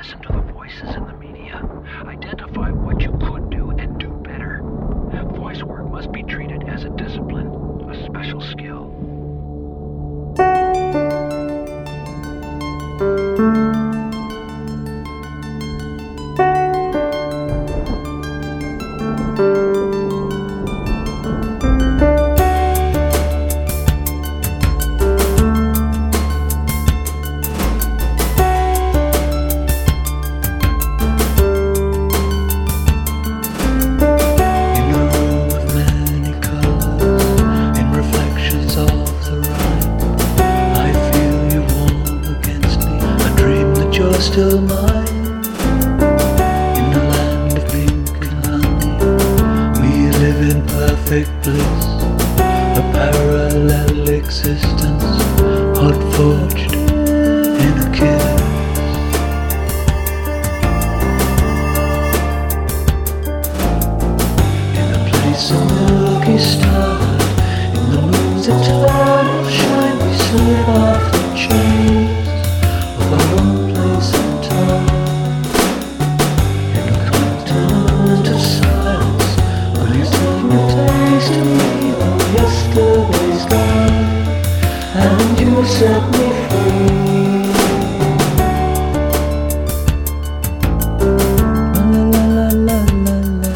listen to the voices in the media. Identify what you could do and do better. Voice work must be treated as a discipline, a special skill. Still mine, in the land of pink and honey, we live in perfect bliss, a parallel existence, hot forged in a kiss. In a place of milky stars, in the moon's eternal shine, we slip off the chains of our own place and time. In a continent of silence, will you take a taste of me of yesterday's gone, and you set me free. La la la la la.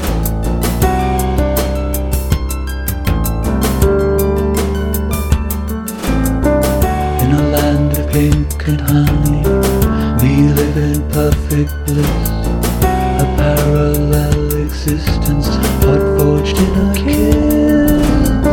In a land of pink and honey, we live in perfect bliss, a parallel existence, hot forged in a kiss.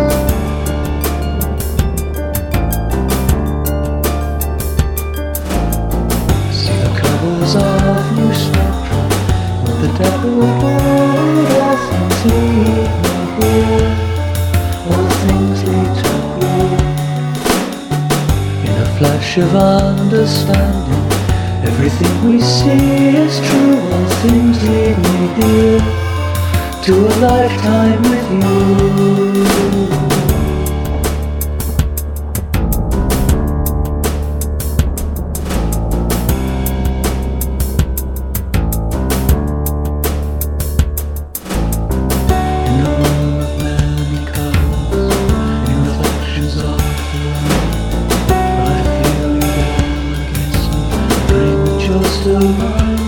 See the covers of new spectrum, with the devil bold, all things lead me here, all things lead to blue. In a flash of understanding, everything we see is true, all things lead me here, to a lifetime with you. In a room of many colors, in reflections of the light, I feel you warm against me, dream that you're still mine.